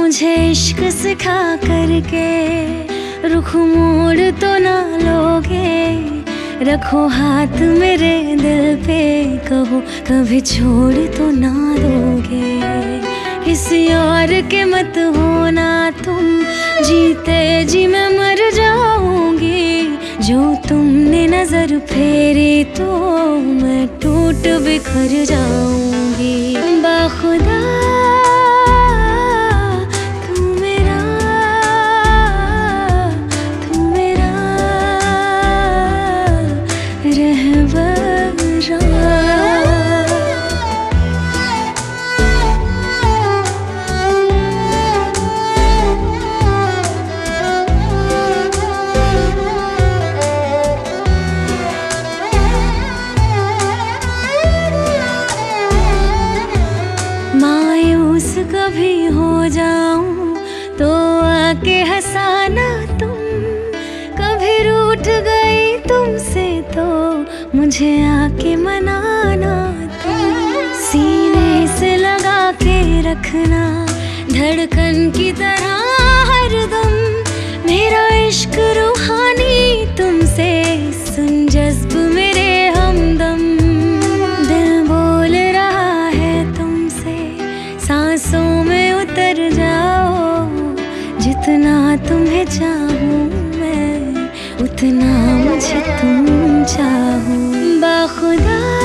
मुझे इश्क सिखा करके रुख मोड़ तो ना लोगे। रखो हाथ मेरे दिल पे, कहो कभी छोड़ तो ना दोगे। किसी और के मत होना तुम, जीते जी मैं मर जाऊंगी। जो तुमने नजर फेरी तो मैं टूट बिखर जाऊंगी। बाखुदा मायूस कभी हो जाऊं तो आके हंसाना तुम। कभी रूठ गई तुमसे तो मुझे आके मनाना तुम। सीने से लगा के रखना धड़कन की तरह हरदम। मेरा इश्क रूहानी तुमसे, सुन जज्ब मेरे हमदम। दिल बोल रहा है तुमसे, सांसों में उतर जाओ। जितना तुम्हें चाहूं मैं, उतना मुझे तुम चाहो। बाखुदा